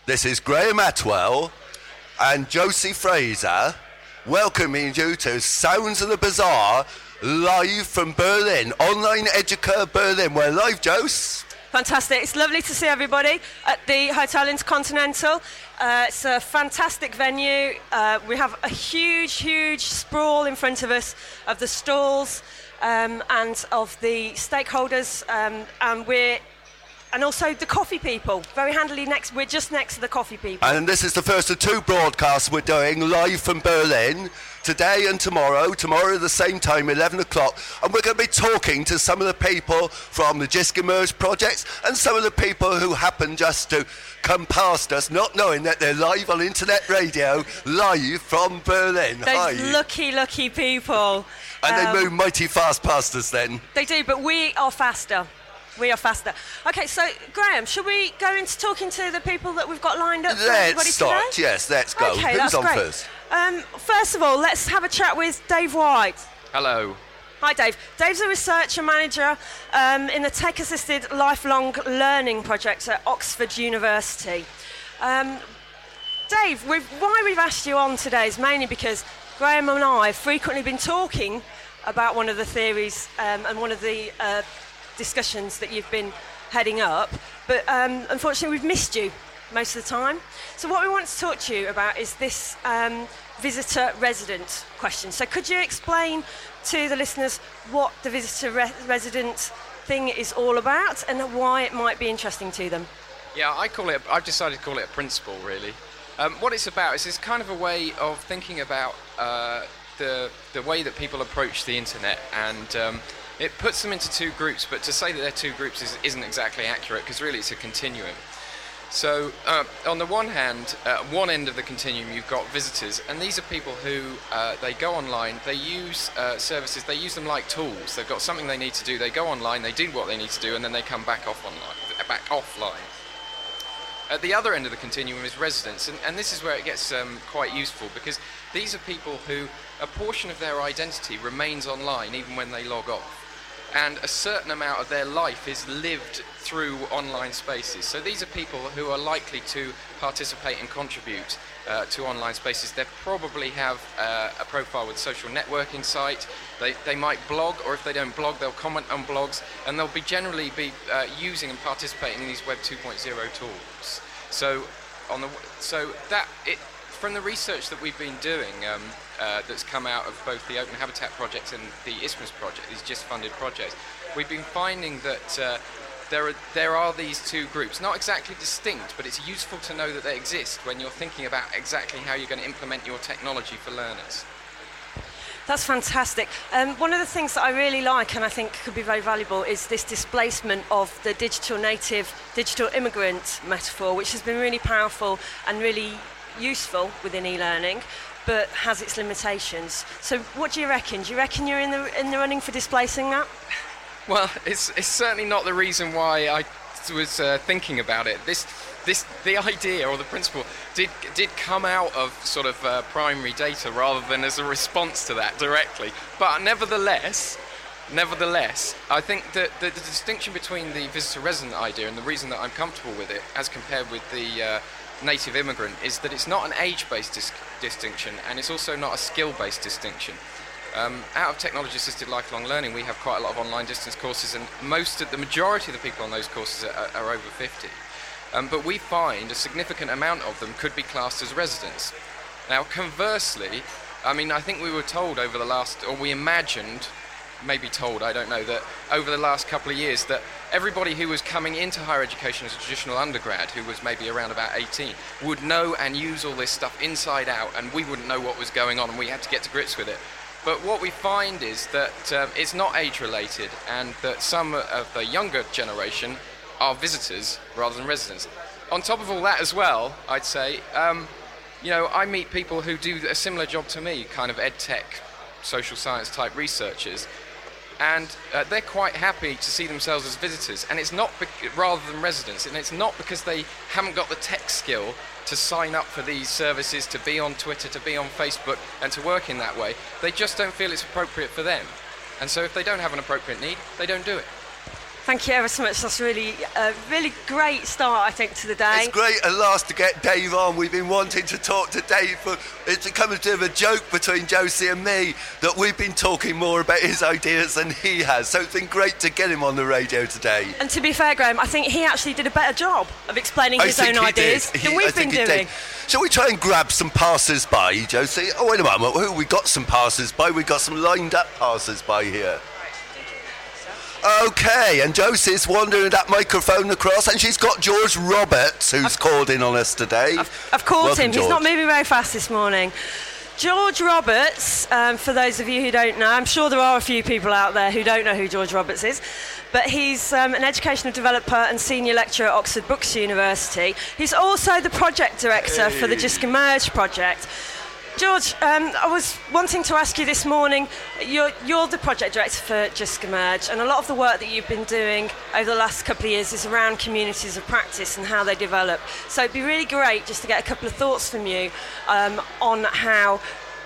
This is Graham Atwell and Josie Fraser welcoming you to Sounds of the Bazaar, live from Berlin, Online Educa Berlin. We're live, Jose. Fantastic. It's lovely to see everybody at the Hotel Intercontinental. It's a fantastic venue. We have a huge sprawl in front of us of the stalls and of the stakeholders, and also the coffee people. Very handily we're just next to the coffee people. And this is the first of two broadcasts we're doing live from Berlin, today and tomorrow. Tomorrow at the same time, 11 o'clock. And we're going to be talking to some of the people from the JISC Emerge projects and some of the people who happen just to come past us, not knowing that they're live on internet radio, live from Berlin. Those lucky people. And they move mighty fast past us then. They do, but we are faster. We are faster. Okay, so Graham, should we go into talking to the people that we've got lined up? Let's start. Today? Yes, let's go. Okay, Who's that's on great. first? First of all, let's have a chat with Dave White. Hello. Hi, Dave. Dave's a researcher manager in the tech-assisted lifelong learning project at Oxford University. Dave, why we've asked you on today is mainly because Graham and I have frequently been talking about one of the theories and one of the discussions that you've been heading up, but unfortunately we've missed you most of the time. So what we want to talk to you about is this visitor-resident question. So could you explain to the listeners what the visitor-resident thing is all about and why it might be interesting to them? Yeah, I've decided to call it a principle, really. What it's about is it's kind of a way of thinking about the way that people approach the internet, and it puts them into two groups, but to say that they're two groups isn't exactly accurate, because really it's a continuum. So on the one hand, at one end of the continuum you've got visitors, and these are people who they go online, they use services, they use them like tools. They've got something they need to do, they go online, they do what they need to do, and then they come back offline. At the other end of the continuum is residents, and this is where it gets quite useful, because these are people who a portion of their identity remains online even when they log off. And a certain amount of their life is lived through online spaces. So these are people who are likely to participate and contribute to online spaces. They probably have a profile with a social networking site. They might blog, or if they don't blog, they'll comment on blogs, and they'll generally be using and participating in these Web 2.0 tools. From the research that we've been doing, that's come out of both the Open Habitat project and the ISMAS project, these JISC-funded projects, we've been finding that there are these two groups, not exactly distinct, but it's useful to know that they exist when you're thinking about exactly how you're going to implement your technology for learners. That's fantastic. One of the things that I really like and I think could be very valuable is this displacement of the digital native, digital immigrant metaphor, which has been really powerful and really useful within e-learning, but has its limitations. So what do you reckon? Do you reckon you're in the running for displacing that? Well, it's certainly not the reason why I was thinking about it. The idea or the principle did come out of sort of primary data rather than as a response to that directly. But nevertheless, I think that the distinction between the visitor-resident idea and the reason that I'm comfortable with it, as compared with the native immigrant, is that it's not an age-based distinction, and it's also not a skill-based distinction. Out of technology-assisted lifelong learning, we have quite a lot of online distance courses, and the majority of the people on those courses are over 50. But we find a significant amount of them could be classed as residents. Now, conversely, I think we were told we imagined, maybe told, I don't know, that over the last couple of years that everybody who was coming into higher education as a traditional undergrad, who was maybe around about 18, would know and use all this stuff inside out, and we wouldn't know what was going on, and we had to get to grips with it. But what we find is that it's not age-related, and that some of the younger generation are visitors rather than residents. On top of all that as well, I'd say, I meet people who do a similar job to me, kind of ed tech, social science type researchers, and they're quite happy to see themselves as visitors, and it's not rather than residents, and it's not because they haven't got the tech skill to sign up for these services, to be on Twitter, to be on Facebook, and to work in that way. They just don't feel it's appropriate for them. And so if they don't have an appropriate need, they don't do it. Thank you ever so much. That's really great start, I think, to the day. It's great at last to get Dave on. We've been wanting to talk to Dave. It's become a bit of a joke between Josie and me that we've been talking more about his ideas than he has. So it's been great to get him on the radio today. And to be fair, Graham, I think he actually did a better job of explaining his own ideas than we've been doing. Shall we try and grab some passers-by, Josie? Oh, wait a moment. We got some passers-by. We got some lined-up passers-by here. Okay, and Josie's wandering that microphone across, and she's got George Roberts, who's called in on us today. I've called Welcome, him. George. He's not moving very fast this morning. George Roberts, for those of you who don't know, I'm sure there are a few people out there who don't know who George Roberts is, but he's an educational developer and senior lecturer at Oxford Brookes University. He's also the project director for the Just Emerge project. George, I was wanting to ask you this morning, you're the project director for Just Emerge, and a lot of the work that you've been doing over the last couple of years is around communities of practice and how they develop. So it'd be really great just to get a couple of thoughts from you on how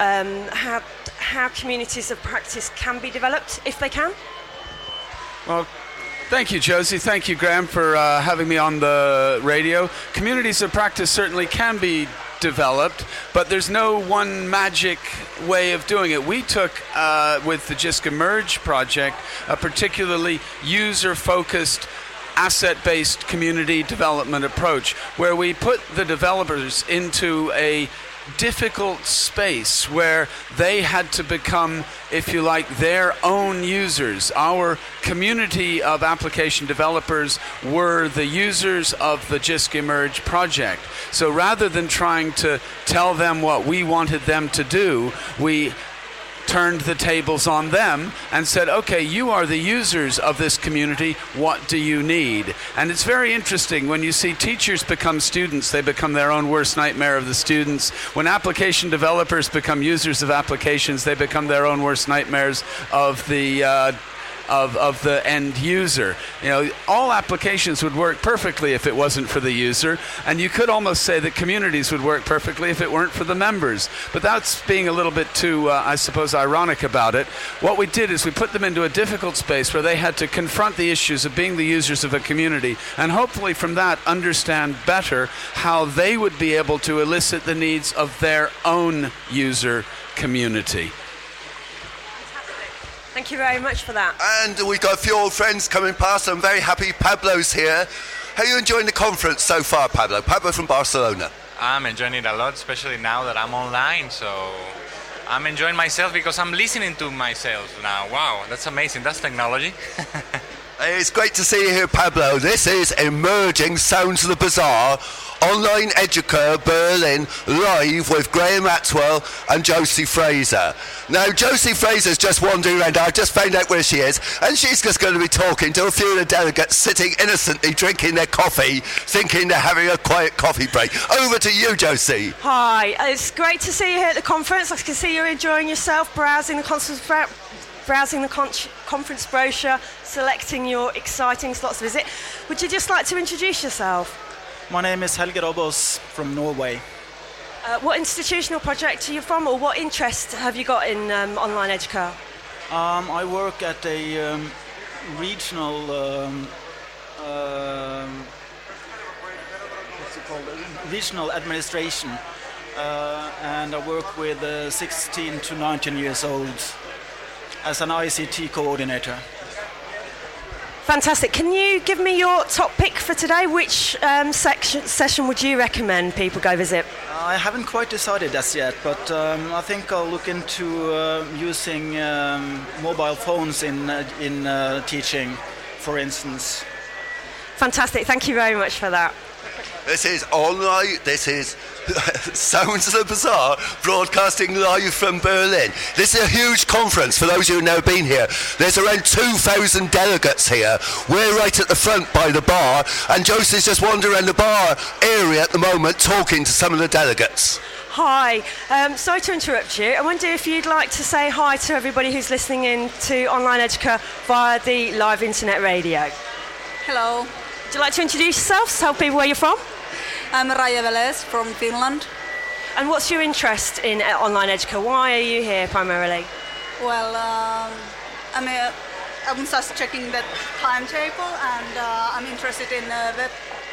communities of practice can be developed, if they can. Well, thank you, Josie. Thank you, Graham, for having me on the radio. Communities of practice certainly can be developed, but there's no one magic way of doing it. We took, with the Just Emerge project, a particularly user-focused, asset-based community development approach, where we put the developers into a difficult space where they had to become, if you like, their own users. Our community of application developers were the users of the Just Emerge project. So rather than trying to tell them what we wanted them to do, we turned the tables on them and said, okay, you are the users of this community, what do you need? And it's very interesting when you see teachers become students, they become their own worst nightmare of the students. When application developers become users of applications, they become their own worst nightmares of the of the end user. You know, all applications would work perfectly if it wasn't for the user, and you could almost say that communities would work perfectly if it weren't for the members. But that's being a little bit too, I suppose, ironic about it. What we did is we put them into a difficult space where they had to confront the issues of being the users of a community, and hopefully from that understand better how they would be able to elicit the needs of their own user community. Thank you very much for that. And we've got a few old friends coming past. I'm very happy Pablo's here. How are you enjoying the conference so far, Pablo? Pablo from Barcelona. I'm enjoying it a lot, especially now that I'm online. So I'm enjoying myself because I'm listening to myself now. Wow, that's amazing. That's technology. It's great to see you here, Pablo. This is Emerging Sounds of the Bazaar, Online Educa Berlin, live with Graham Atwell and Josie Fraser. Now, Josie Fraser's just wandering around. I just found out where she is, and she's just going to be talking to a few of the delegates sitting innocently drinking their coffee, thinking they're having a quiet coffee break. Over to you, Josie. Hi, it's great to see you here at the conference. I can see you're enjoying yourself, browsing the conference brochure, selecting your exciting slots to visit. Would you just like to introduce yourself? My name is Helge Robos from Norway. What institutional project are you from, or what interest have you got in Online Educa? I work at a regional regional administration, and I work with 16 to 19 years old as an ICT coordinator. Fantastic. Can you give me your top pick for today? Which session would you recommend people go visit? I haven't quite decided as yet, but I think I'll look into using mobile phones in teaching, for instance. Fantastic. Thank you very much for that. This is online. This is Sounds of the Bazaar, broadcasting live from Berlin. This is a huge conference for those of you who've never been here. There's around 2,000 delegates here. We're right at the front by the bar, and Josie's just wandering around the bar area at the moment talking to some of the delegates. Hi, sorry to interrupt you. I wonder if you'd like to say hi to everybody who's listening in to Online Educa via the live internet radio. Hello. Would you like to introduce yourself, tell people where you're from? I'm Raija Veles from Finland. And what's your interest in Online Educa? Why are you here primarily? Well, I'm I'm just checking the timetable, and I'm interested in Web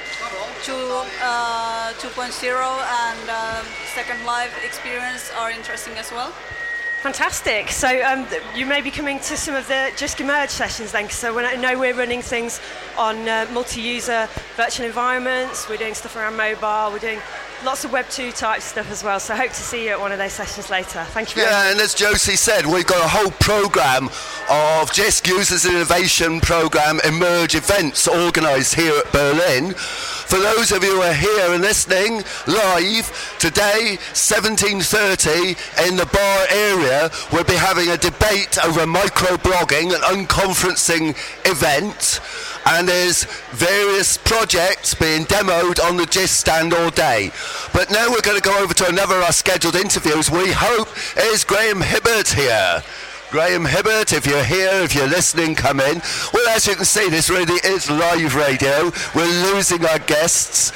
2.0 and Second Life experience are interesting as well. Fantastic. So you may be coming to some of the Just Emerge sessions then, so I know we're running things on multi-user virtual environments, we're doing stuff around mobile, we're doing lots of Web 2 type stuff as well, so hope to see you at one of those sessions later. Thank you very much. Yeah, and as Josie said, we've got a whole programme of JISC Users Innovation Programme Emerge events organised here at Berlin. For those of you who are here and listening live, today, 17:30, in the bar area, we'll be having a debate over microblogging, an unconferencing event, and there's various projects being demoed on the JISC stand all day. But now we're going to go over to another of our scheduled interviews. We hope is Graham Hibbert here. Graham Hibbert, if you're here, if you're listening, come in. Well, as you can see, this really is live radio. We're losing our guests.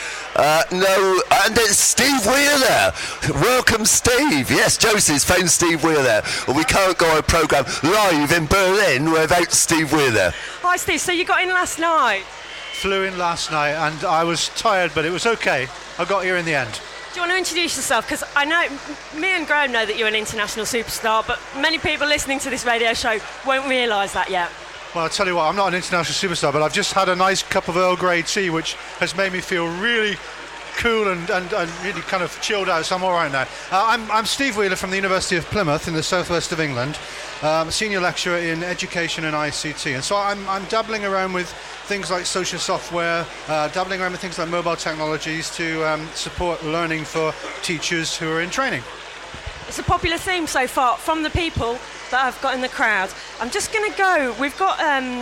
And it's Steve Wheeler. Welcome, Steve. Yes, Josie's found Steve Wheeler. Well, we can't go on a programme live in Berlin without Steve Wheeler. Hi, Steve. So you got in last night? Flew in last night, and I was tired, but it was okay. I got here in the end. Do you want to introduce yourself? Because I know, me and Graham know that you're an international superstar, but many people listening to this radio show won't realise that yet. Well, I'll tell you what, I'm not an international superstar, but I've just had a nice cup of Earl Grey tea, which has made me feel really cool and really kind of chilled out, so I'm all right now. I'm Steve Wheeler from the University of Plymouth in the southwest of England, senior lecturer in education and ICT, and so I'm dabbling around with things like social software, dabbling around with things like mobile technologies to support learning for teachers who are in training. It's a popular theme so far from the people that I've got in the crowd. I'm just going to go. We've got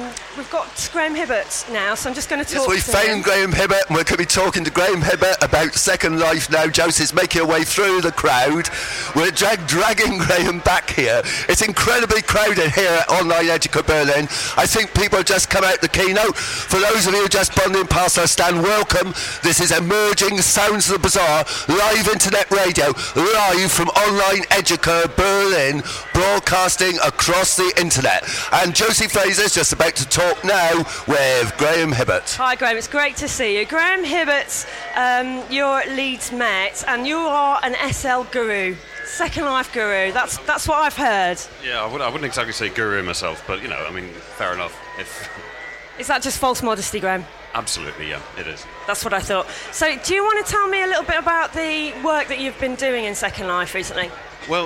Graham Hibbert now, so I'm just going to talk. Yes, we found Graham Hibbert, and we're going to be talking to Graham Hibbert about Second Life now. Josie's making her way through the crowd. We're dragging Graham back here. It's incredibly crowded here at Online Educa Berlin. I think people have just come out the keynote. For those of you just bundling past our stand, welcome. This is Emerging Sounds of the Bazaar, live internet radio, live from Online Educa Berlin, broadcasting across the internet. And Josie Fraser's just about to talk now with Graham Hibbert. Hi Graham, it's great to see you. Graham Hibbert, you're at Leeds Met and you are an SL guru, Second Life guru. That's what I've heard. Yeah, I wouldn't exactly say guru myself, but fair enough. Is that just false modesty, Graham? Absolutely, yeah, it is. That's what I thought. So do you want to tell me a little bit about the work that you've been doing in Second Life recently? Well,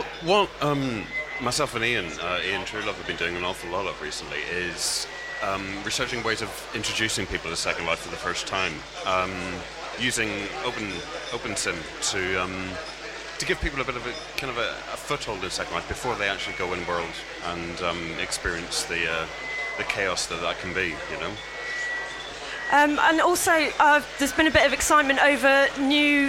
myself and Ian Truelove have been doing an awful lot of recently is researching ways of introducing people to Second Life for the first time, using OpenSim to give people a bit of a foothold in Second Life before they actually go in world and experience the chaos that can be, you know. And also, there's been a bit of excitement over new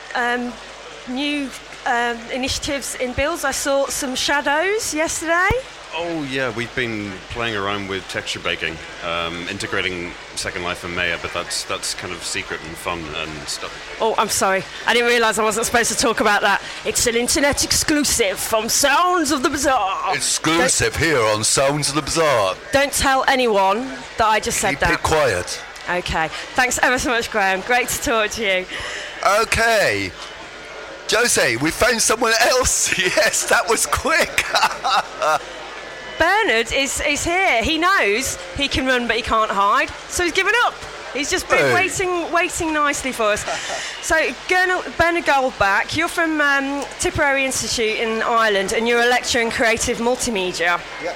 initiatives in builds. I saw some shadows yesterday. Oh yeah, we've been playing around with texture baking, integrating Second Life and Maya, but that's kind of secret and fun and stuff. Oh, I'm sorry. I didn't realise I wasn't supposed to talk about that. It's an internet exclusive from Sounds of the Bazaar. Exclusive here on Sounds of the Bazaar. Don't tell anyone that I just said that. Keep it quiet. Okay. Thanks ever so much, Graham. Great to talk to you. Okay. Josie, we found someone else. Yes, that was quick. Bernard is here. He knows he can run, but he can't hide. So he's given up. He's just been waiting nicely for us. So, Bernard Goldbach, you're from Tipperary Institute in Ireland, and you're a lecturer in creative multimedia.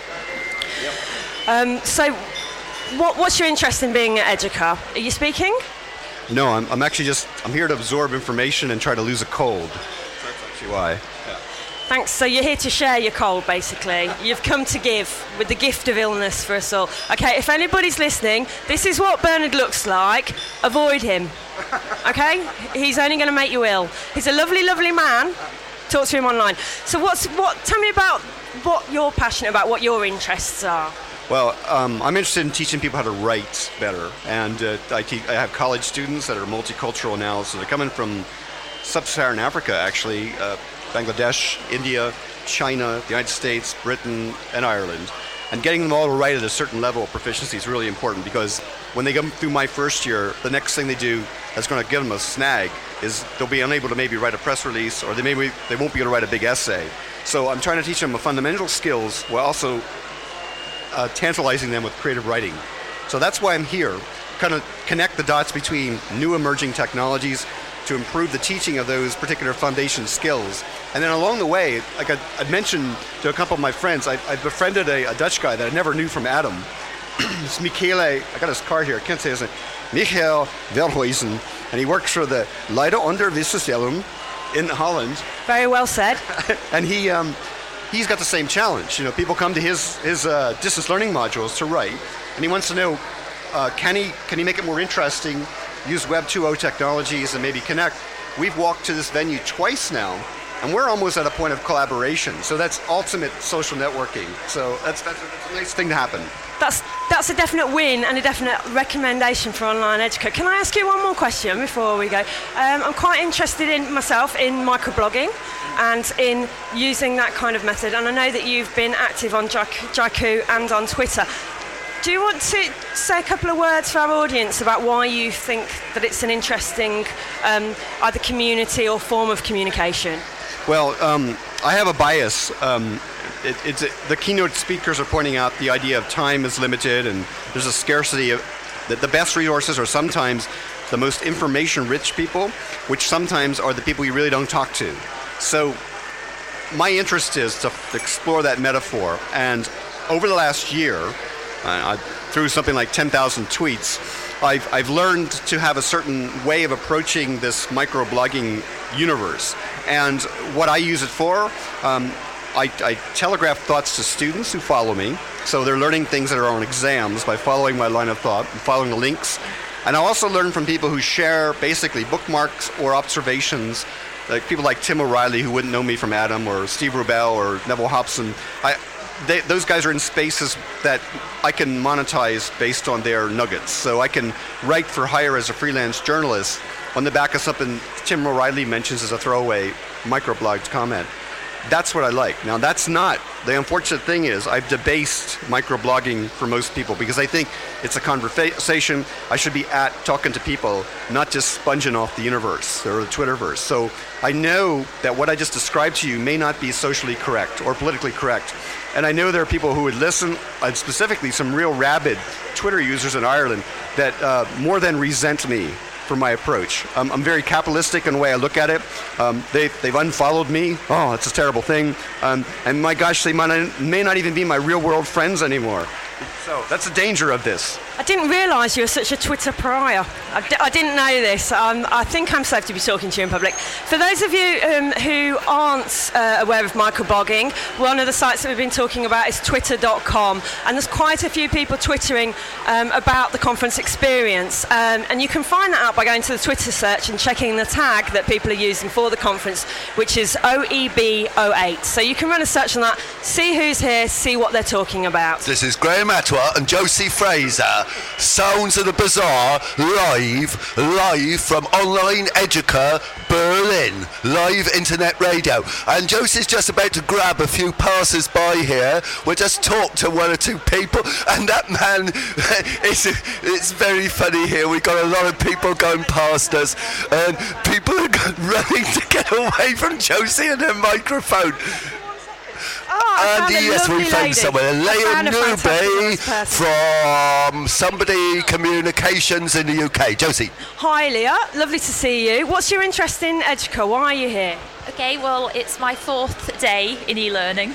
Yep. So, what's your interest in being at Educa? Are you speaking? No, I'm actually I'm here to absorb information and try to lose a cold. That's actually why. Yeah. Thanks. So you're here to share your cold, basically. You've come to give with the gift of illness for us all. Okay, if anybody's listening, this is what Bernard looks like. Avoid him. Okay? He's only going to make you ill. He's a lovely, lovely man. Talk to him online. So tell me about what you're passionate about, what your interests are. Well, I'm interested in teaching people how to write better, and I have college students that are multicultural now, so they're coming from sub-Saharan Africa, actually, Bangladesh, India, China, the United States, Britain, and Ireland, And getting them all to write at a certain level of proficiency is really important, because when they come through my first year, the next thing they do that's going to give them a snag is they'll be unable to maybe write a press release, or they won't be able to write a big essay. So I'm trying to teach them the fundamental skills while also tantalizing them with creative writing. So that's why I'm here, kind of connect the dots between new emerging technologies to improve the teaching of those particular foundation skills. And then along the way, like I mentioned to a couple of my friends, I befriended a Dutch guy that I never knew from Adam. It's Michele, I got his card here, I can't say his name, Michael Verhuizen, and he works for the Leiden Onderwijscentrum in Holland. Very well said. And he's got the same challenge. You know, people come to his distance learning modules to write, and he wants to know, can he make it more interesting, use Web 2.0 technologies, and maybe connect. We've walked to this venue twice now, and we're almost at a point of collaboration. So that's ultimate social networking. So that's a nice thing to happen. That's a definite win and a definite recommendation for Online Educa. Can I ask you one more question before we go? I'm quite interested in microblogging and in using that kind of method, and I know that you've been active on Jaiku and on Twitter. Do you want to say a couple of words for our audience about why you think that it's an interesting either community or form of communication? Well, I have a bias. The keynote speakers are pointing out the idea of time is limited, and there's a scarcity of the best resources are sometimes the most information-rich people, which sometimes are the people you really don't talk to. So my interest is to explore that metaphor, and over the last year, through something like 10,000 tweets, I've learned to have a certain way of approaching this microblogging universe. And what I use it for, I telegraph thoughts to students who follow me, so they're learning things that are on exams by following my line of thought and following the links. And I also learn from people who share basically bookmarks or observations, like people like Tim O'Reilly, who wouldn't know me from Adam, or Steve Rubel, or Neville Hobson. Those guys are in spaces that I can monetize based on their nuggets. So I can write for hire as a freelance journalist on the back of something Tim O'Reilly mentions as a throwaway microblogged comment. That's what I like. Now, that's not, the unfortunate thing is I've debased microblogging for most people, because I think it's a conversation. I should be talking to people, not just sponging off the universe or the Twitterverse. So I know that what I just described to you may not be socially correct or politically correct. And I know there are people who would listen, and specifically some real rabid Twitter users in Ireland that more than resent me for my approach. I'm very capitalistic in the way I look at it. They've unfollowed me. Oh, that's a terrible thing. And my gosh, they may not even be my real world friends anymore. So that's the danger of this. I didn't realise you were such a Twitter pariah. I didn't know this. I think I'm safe to be talking to you in public. For those of you who aren't aware of microblogging, one of the sites that we've been talking about is twitter.com, and there's quite a few people twittering about the conference experience, and you can find that out by going to the Twitter search and checking the tag that people are using for the conference, which is OEB08. So you can run a search on that, see who's here, see what they're talking about. This is Graham Atwa and Josie Fraser. Sounds of the Bazaar live from Online Educa Berlin, live internet radio. And Josie's just about to grab a few passers-by here. We'll just talk to one or two people, and that man, it's very funny here. We've got a lot of people going past us, and people are running to get away from Josie and her microphone. And yes, we found someone, Leah Newby from Somebody Communications in the UK. Josie. Hi Leah, lovely to see you. What's your interest in Educa? Why are you here? Okay, well, it's my 4th day in e-learning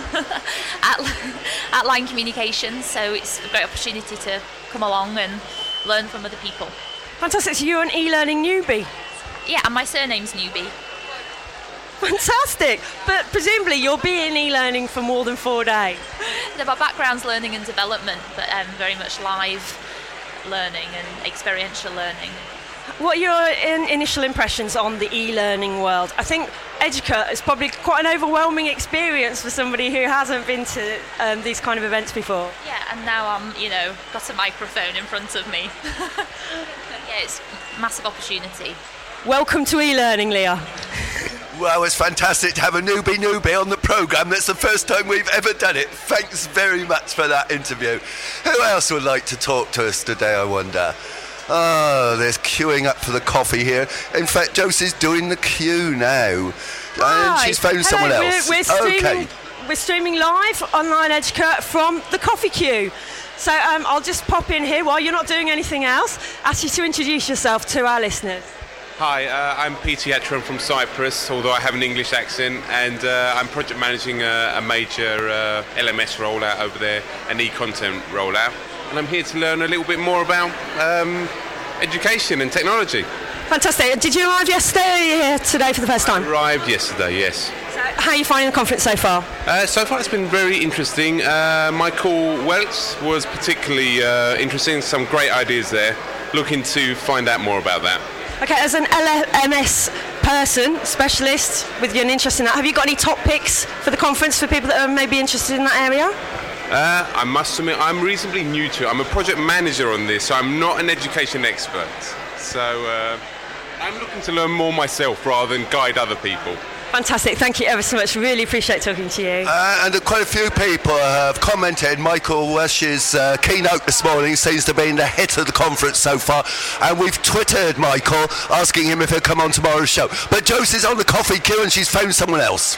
at Line Communications, so it's a great opportunity to come along and learn from other people. Fantastic, so you're an e-learning newbie? Yeah, and my surname's Newby. Fantastic, but presumably you'll be in e-learning for more than 4 days. No, my background's learning and development, but very much live learning and experiential learning. What are your initial impressions on the e-learning world? I think Educa is probably quite an overwhelming experience for somebody who hasn't been to these kind of events before. Yeah, and now I'm, got a microphone in front of me. Yeah, it's a massive opportunity. Welcome to e-learning, Leah. Well, it's fantastic to have a newbie on the programme. That's the first time we've ever done it. Thanks very much for that interview. Who else would like to talk to us today, I wonder? Oh, there's queuing up for the coffee here. In fact, Josie's doing the queue now. Hi. And she's found someone else. We're streaming live online Educate from the coffee queue. So I'll just pop in here while you're not doing anything else. Ask you to introduce yourself to our listeners. Hi, I'm Peter Yetram from Cyprus, although I have an English accent, and I'm project managing a major LMS rollout over there, an e-content rollout, and I'm here to learn a little bit more about education and technology. Fantastic. Did you arrive yesterday or are you here today for the first time? I arrived yesterday, yes. So how are you finding the conference so far? So far it's been very interesting. Michael Welch was particularly interesting, some great ideas there. Looking to find out more about that. Okay, as an LMS person, specialist, with an interest in that, have you got any top picks for the conference for people that are maybe interested in that area? I must admit, I'm reasonably new to it. I'm a project manager on this, so I'm not an education expert. So I'm looking to learn more myself rather than guide other people. Fantastic, thank you ever so much. Really appreciate talking to you. And quite a few people have commented Michael Welsh's keynote this morning seems to be in the hit of the conference so far, and we've Twittered Michael asking him if he'll come on tomorrow's show. But Josie's on the coffee queue and she's found someone else.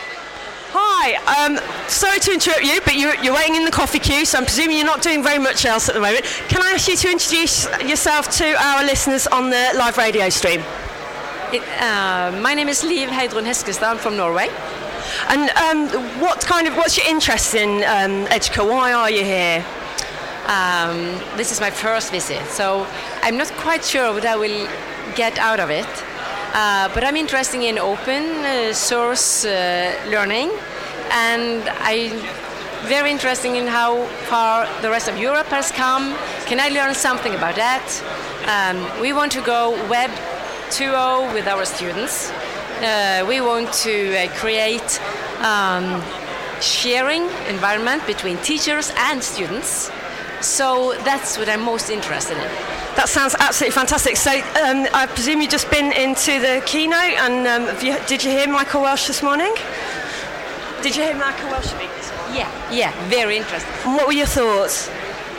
Hi, sorry to interrupt you, but you're waiting in the coffee queue, so I'm presuming you're not doing very much else at the moment. Can I ask you to introduce yourself to our listeners on the live radio stream? My name is Liv Heidrun Heskestad. I'm from Norway. And what's your interest in Educa? Why are you here? This is my first visit, so I'm not quite sure what I will get out of it. But I'm interested in open source learning, and I'm very interested in how far the rest of Europe has come. Can I learn something about that? We want to go Web 2.0 with our students. We want to create sharing environment between teachers and students. So that's what I'm most interested in. That sounds absolutely fantastic. So I presume you've just been into the keynote, and did you hear Michael Welch this morning? Did you hear Michael Welch speak this morning? Yeah, very interesting. And what were your thoughts?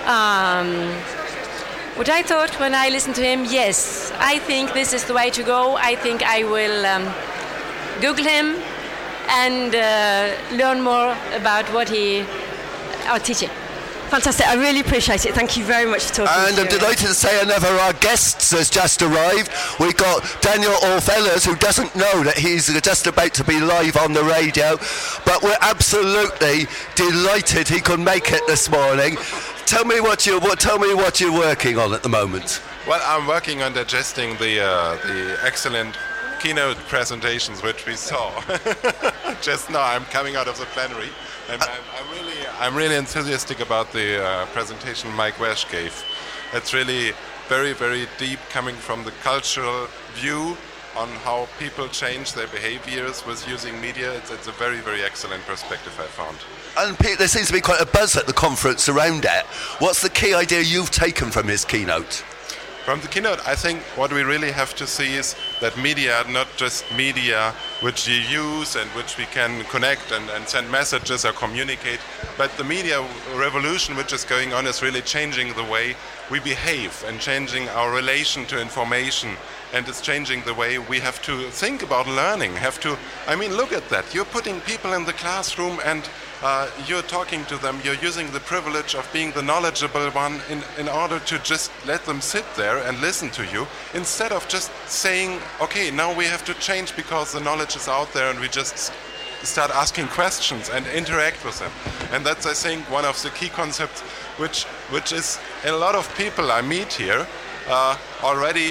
What I thought when I listened to him, yes, I think this is the way to go. I think I will Google him and learn more about what he are teaching. Fantastic, I really appreciate it. Thank you very much for talking to And I'm delighted to say another of our guests has just arrived. We've got Daniel Orfellas, who doesn't know that he's just about to be live on the radio, but we're absolutely delighted he could make it this morning. Tell me what you're working on at the moment. Well, I'm working on digesting the excellent keynote presentations which we saw just now. I'm coming out of the plenary, and I'm really enthusiastic about the presentation Mike Welch gave. It's really very, very deep, coming from the cultural view on how people change their behaviors with using media. It's a very, very excellent perspective I found. And Pete, there seems to be quite a buzz at the conference around it. What's the key idea you've taken from his keynote? From the keynote, I think what we really have to see is that media, not just media which you use and which we can connect and send messages or communicate, but the media revolution which is going on is really changing the way we behave and changing our relation to information, and it's changing the way we have to think about learning. Look at that. You're putting people in the classroom and you're talking to them, you're using the privilege of being the knowledgeable one in order to just let them sit there and listen to you, instead of just saying, okay, now we have to change because the knowledge is out there, and we just start asking questions and interact with them. And that's, I think, one of the key concepts which is a lot of people I meet here already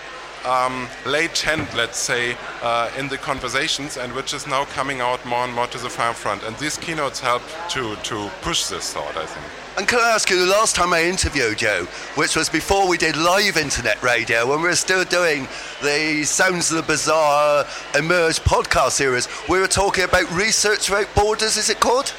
latent, let's say, in the conversations, and which is now coming out more and more to the forefront. And these keynotes help to push this thought, I think. And can I ask you, the last time I interviewed you, which was before we did live internet radio, when we were still doing the Sounds of the Bizarre Emerge podcast series, we were talking about Research Without Borders, is it called?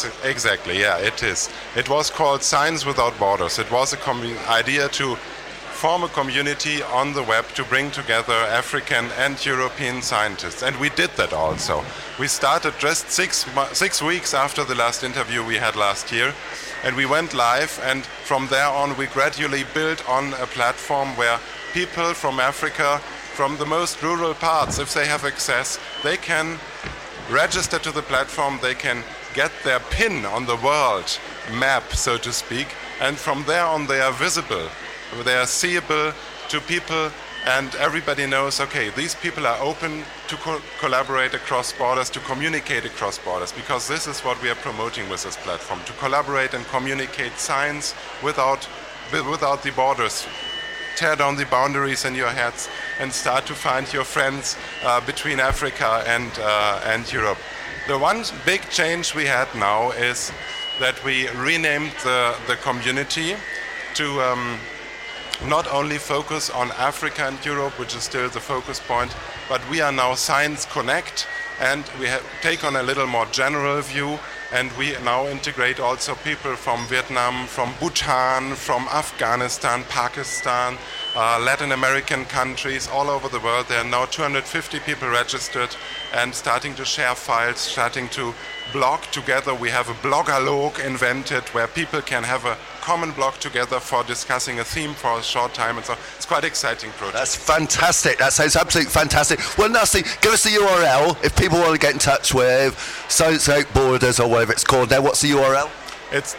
Exactly, yeah, it is. It was called Science Without Borders. It was a idea to form a community on the web to bring together African and European scientists. And we did that also. We started just 6 weeks after the last interview we had last year, and we went live, and from there on we gradually built on a platform where people from Africa, from the most rural parts, if they have access, they can register to the platform, they can get their pin on the world map, so to speak, and from there on they are visible, they are seeable to people, and everybody knows, okay, these people are open to collaborate across borders, to communicate across borders, because this is what we are promoting with this platform, to collaborate and communicate science without the borders. Tear down the boundaries in your heads and start to find your friends between Africa and Europe. The one big change we had now is that we renamed the community to not only focus on Africa and Europe, which is still the focus point, but we are now Science Connect, and we take on a little more general view, and we now integrate also people from Vietnam, from Bhutan, from Afghanistan, Pakistan, Latin American countries, all over the world. There are now 250 people registered and starting to share files, starting to blog together. We have a blogalog invented where people can have a common blog together for discussing a theme for a short time, and so it's quite exciting project. That's fantastic. That sounds absolutely fantastic. Well, Nasty, give us the URL if people want to get in touch with Science Without Borders or whatever it's called now. What's the URL? It's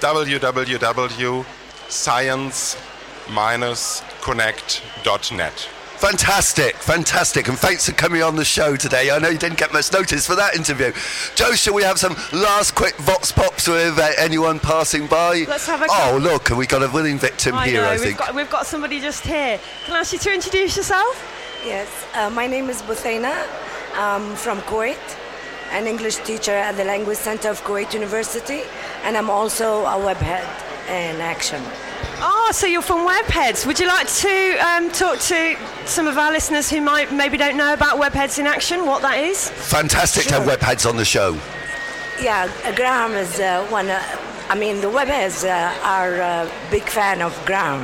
www.science-connect.net. Fantastic, fantastic, and thanks for coming on the show today. I know you didn't get much notice for that interview. Joe, shall we have some last quick vox pops with anyone passing by? Let's have a Oh, look, we got a willing victim here, I think. We've got somebody just here. Can I ask you to introduce yourself? Yes, my name is Buthaina. I'm from Kuwait, an English teacher at the Language Center of Kuwait University, and I'm also a web head in action. Oh, so you're from Webheads. Would you like to talk to some of our listeners who maybe don't know about Webheads in Action, what that is? Fantastic to have Webheads on the show. Yeah, Graham is the Webheads are a big fan of Graham.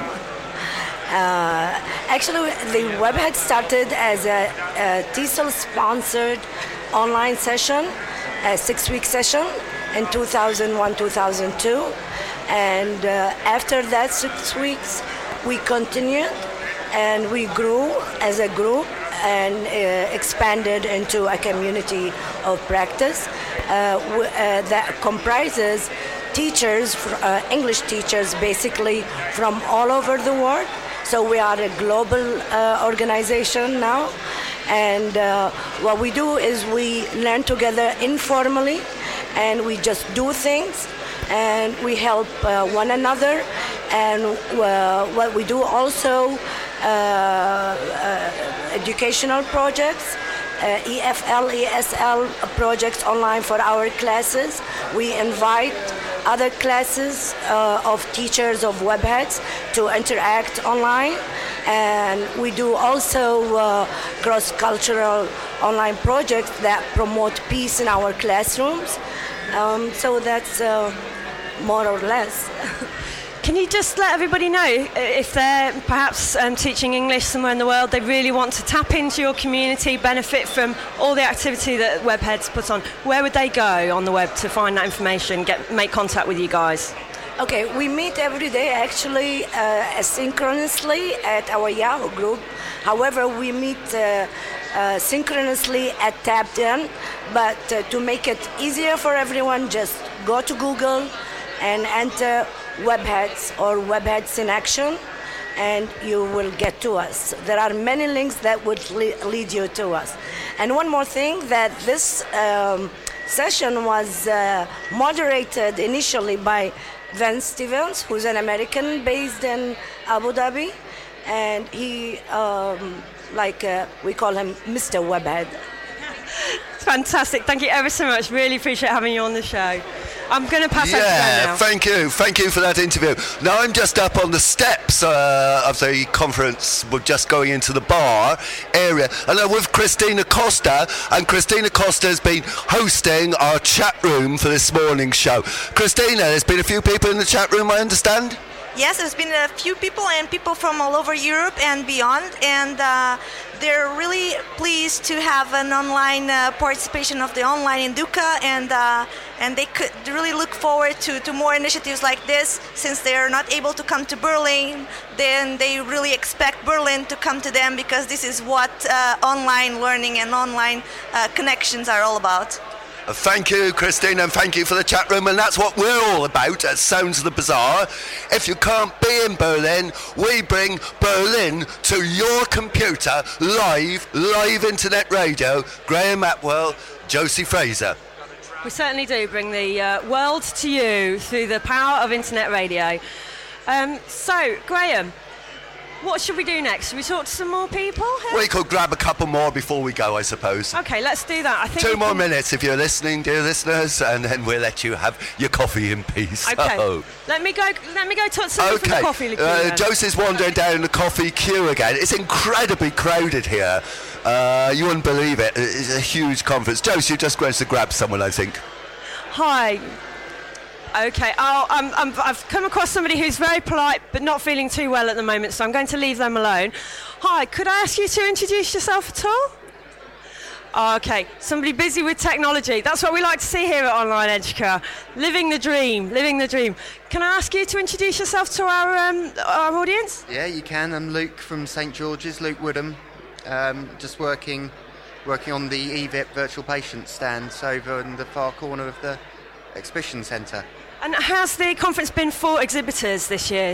Actually, the Webhead started as a TESOL-sponsored online session, a 6-week session in 2001-2002. And after that 6 weeks, we continued and we grew as a group and expanded into a community of practice that comprises teachers, English teachers basically from all over the world. So we are a global organization now. And what we do is we learn together informally and we just do things. And we help one another, and what we do also educational projects, EFL, ESL projects online for our classes. We invite other classes of teachers of Webheads to interact online, and we do also cross-cultural online projects that promote peace in our classrooms. So that's more or less. Can you just let everybody know if they're perhaps teaching English somewhere in the world, they really want to tap into your community, benefit from all the activity that Webheads put on, where would they go on the web to find that information, make contact with you guys? Okay, we meet every day actually asynchronously at our Yahoo group. However, we meet synchronously at Tapped-In, but to make it easier for everyone, just go to Google and enter Webheads or Webheads in Action, and you will get to us. There are many links that would lead you to us. And one more thing, that this session was moderated initially by Van Stevens, who's an American based in Abu Dhabi, and he, we call him Mr. Webhead. Fantastic. Thank you ever so much. Really appreciate having you on the show. I'm going to pass over to Ben now. Thank you for that interview. Now I'm just up on the steps of the conference. We're just going into the bar area, and I'm with Christina Costa, and Christina Costa has been hosting our chat room for this morning's show. Christina, there's been a few people in the chat room, I understand? Yes, there's been a few people and people from all over Europe and beyond, and they're really pleased to have an online participation of the online Educa, and they could really look forward to more initiatives like this. Since they are not able to come to Berlin, then they really expect Berlin to come to them, because this is what online learning and online connections are all about. Thank you, Christine, and thank you for the chat room, and that's what we're all about at Sounds of the Bazaar. If you can't be in Berlin, we bring Berlin to your computer, live internet radio. Graham Atwell, Josie Fraser. We certainly do bring the world to you through the power of internet radio. So, Graham, what should we do next? Should we talk to some more people? We could grab a couple more before we go, I suppose. Okay, let's do that. I think 2 more minutes if you're listening, dear listeners, and then we'll let you have your coffee in peace. Okay. Oh. Let me go talk to someone from the coffee liqueur. Josie's wandering down the coffee queue again. It's incredibly crowded here. You wouldn't believe it. It's a huge conference. Josie just wants to grab someone, I think. Hi. Okay, I've come across somebody who's very polite but not feeling too well at the moment, so I'm going to leave them alone. Hi, could I ask you to introduce yourself at all? Oh, okay, somebody busy with technology. That's what we like to see here at Online Educa. Living the dream. Can I ask you to introduce yourself to our audience? Yeah, you can. I'm Luke from St George's, Luke Woodham. Just working on the EVIP virtual patient stands over in the far corner of the exhibition centre. And how's the conference been for exhibitors this year?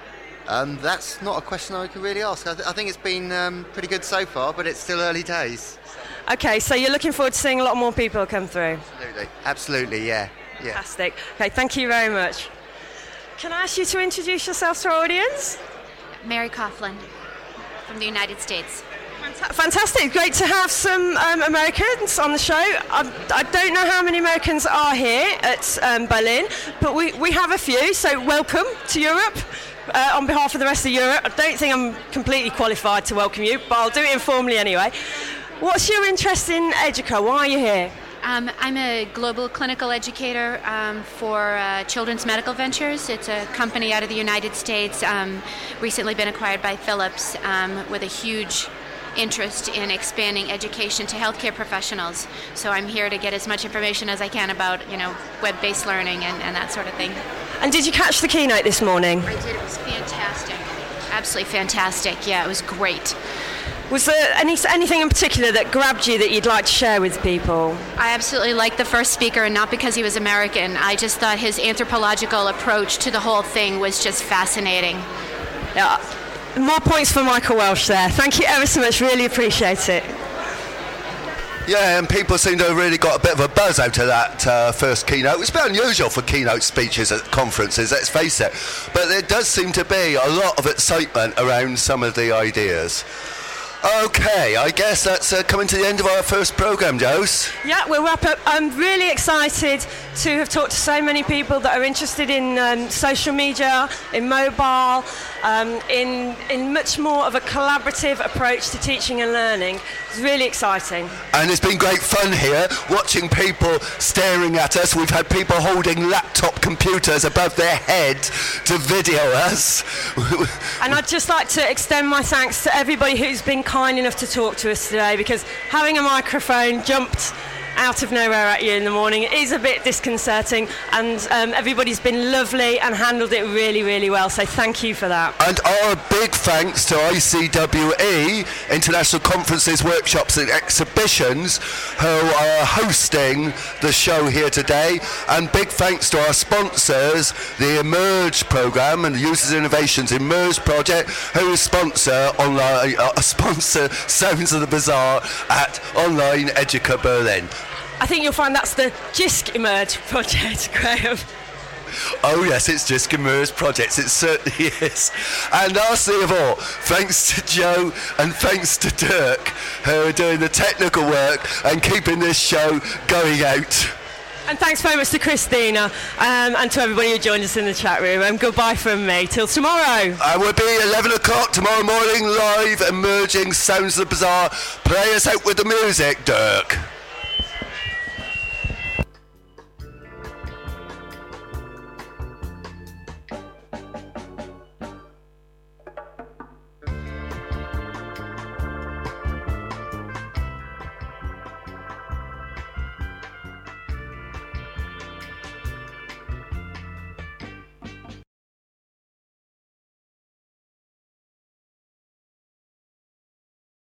That's not a question I can really ask. I think it's been pretty good so far, but it's still early days. Okay, so you're looking forward to seeing a lot more people come through? Absolutely, yeah. Fantastic. Okay, thank you very much. Can I ask you to introduce yourself to our audience? Mary Coughlin from the United States. Fantastic. Great to have some Americans on the show. I don't know how many Americans are here at Berlin, but we have a few, so welcome to Europe. On behalf of the rest of Europe, I don't think I'm completely qualified to welcome you, but I'll do it informally anyway. What's your interest in Educa? Why are you here? I'm a global clinical educator for Children's Medical Ventures. It's a company out of the United States, recently been acquired by Philips, with a huge interest in expanding education to healthcare professionals. So I'm here to get as much information as I can about, web-based learning and that sort of thing. And did you catch the keynote this morning? I did. It was fantastic. Absolutely fantastic. Yeah, it was great. Was there anything in particular that grabbed you that you'd like to share with people? I absolutely liked the first speaker, and not because he was American. I just thought his anthropological approach to the whole thing was just fascinating. Yeah. More points for Michael Welsh there. Thank you ever so much. Really appreciate it. Yeah, and people seem to have really got a bit of a buzz out of that first keynote. It's a bit unusual for keynote speeches at conferences, let's face it. But there does seem to be a lot of excitement around some of the ideas. Okay, I guess that's coming to the end of our first programme, Jose. Yeah, we'll wrap up. I'm really excited to have talked to so many people that are interested in social media, in mobile, in much more of a collaborative approach to teaching and learning. It's really exciting. And it's been great fun here, watching people staring at us. We've had people holding laptop computers above their head to video us. And I'd just like to extend my thanks to everybody who's been kind enough to talk to us today, because having a microphone jumped out of nowhere at you in the morning is a bit disconcerting, and everybody's been lovely and handled it really, really well, so thank you for that. And our big thanks to ICWE, International Conferences, Workshops and Exhibitions, who are hosting the show here today, and big thanks to our sponsors, the Emerge programme and the Users Innovations Emerge project, who sponsor Sounds of the Bazaar at Online Educa Berlin. I think you'll find that's the JISC Emerge project, Graham. Oh yes, it's JISC Emerge projects, it certainly is. And lastly of all, thanks to Joe and thanks to Dirk, who are doing the technical work and keeping this show going out. And thanks very much to Christina and to everybody who joined us in the chat room. Goodbye from me till tomorrow. We'll be 11 o'clock tomorrow morning, live, emerging Sounds of the Bazaar. Play us out with the music, Dirk.